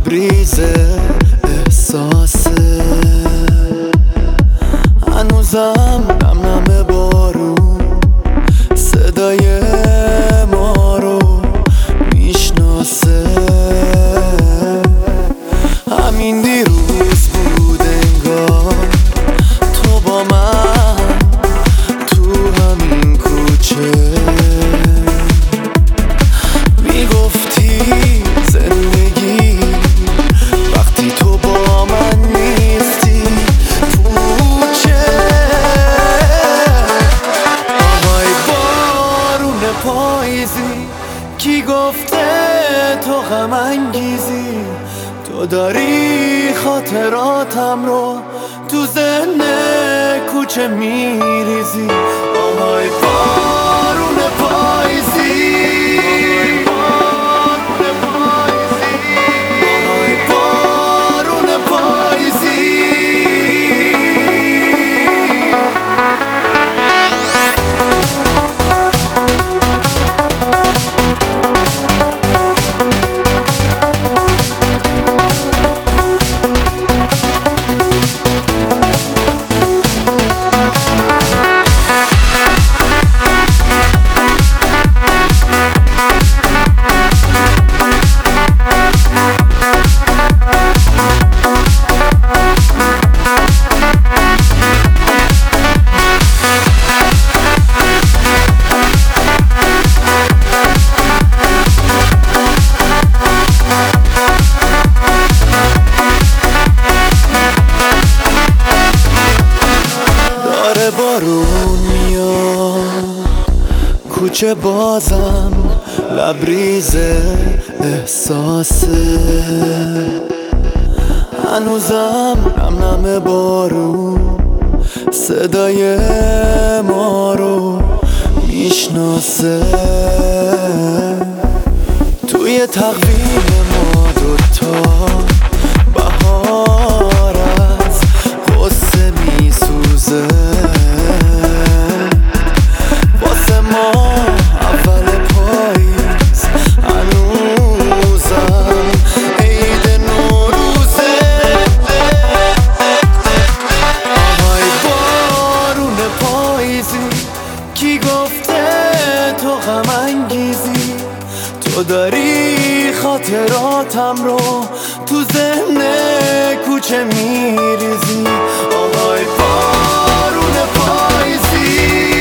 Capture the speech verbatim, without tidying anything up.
لبریز احساسه، هنوزم نم نم بارون صدای ما رو میشناسه. همین دیروز بود انگار تو با من تو همین کوچه میگفتی زندگی وقتی تو با من نیستی پوچه. آهای بارون پاییزی کی گفته تو غم انگیزی، تو داری خاطراتم رو تو ذهن کوچه میریزی. آهای بارون پاییزی، آهای بارون پاییزی. بارون میاد کوچه بازم لبریز احساسه، هنوزم نم نم بارون صدای ما رو میشناسه. توی تقویم ما دوتا بهار از غصه میسوزه. کی گفته تو غم انگیزی، تو داری خاطراتم رو تو ذهن کوچه میریزی. آهای بارون پاییزی.